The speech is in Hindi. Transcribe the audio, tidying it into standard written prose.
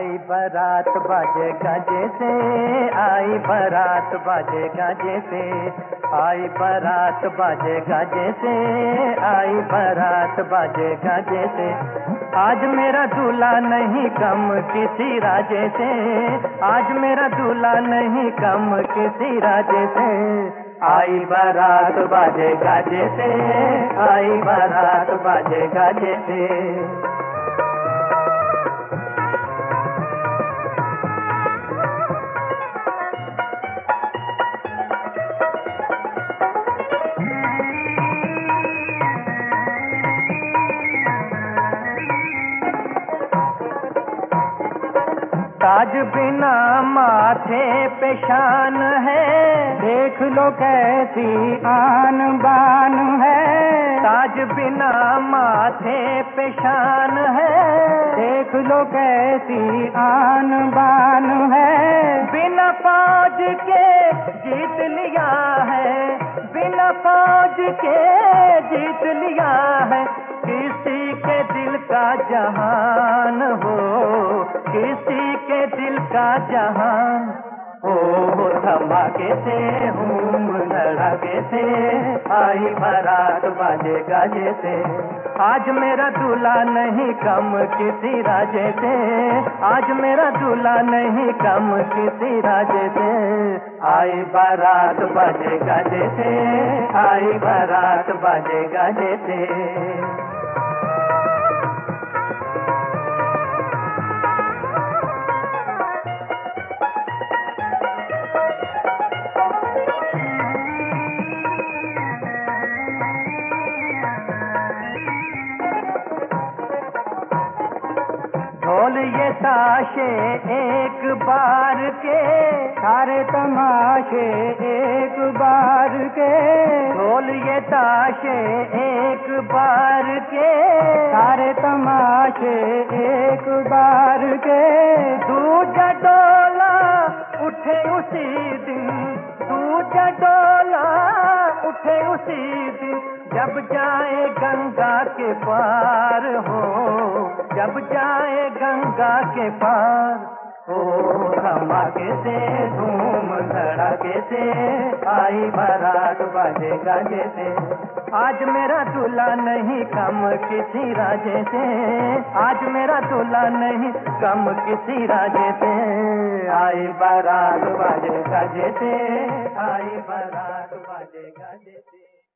आई बारात बाजे गाजे से, आई बारात बाजे गाजे से, आई बारात बाजे गाजे से, आई बारात बाजे गाजे से। आज मेरा दूल्हा नहीं कम किसी राजे से, आज मेरा दूल्हा नहीं कम किसी राजे से। आई बारात बाजे गाजे से, आई बारात बाजे गाजे से। ताज बिना माथे पे शान है, देख लो कैसी आन बान है। ताज बिना माथे पे शान है, देख लो कैसी आन बान है। बिना फौज के जीत लिया है, बिना फौज के जीत लिया है। किसी के दिल का जहान हो, किसी के दिल का जहान हो। धमाके से हूम धड़ाके से, आई बारात बाजे गाजे से। आज मेरा दूल्हा नहीं कम किसी राजे से, आज मेरा दूल्हा नहीं कम किसी राजे से। आई बारात बाजे गाजे से, आई बारात बाजे गाजे से। ढोल ये ताशे एक बार के, सारे तमाशे एक बार के। ढोल ये ताशे एक बार के, सारे तमाशे एक बार के। दूजा डोला उठे उसी दिन, दूजा डोला उठे उसी दिन। जब जाए गंगा के पार हो, जब जाए गंगा के पार हो। धमाके से धूम धड़ाके से, आई बारात बाजे गाजे से। आज मेरा दूल्हा नहीं कम किसी राजे से, आज मेरा दूल्हा नहीं कम किसी राजे से। आई बारात बाजे गाजे से, आई बारात बाजे गाजे से।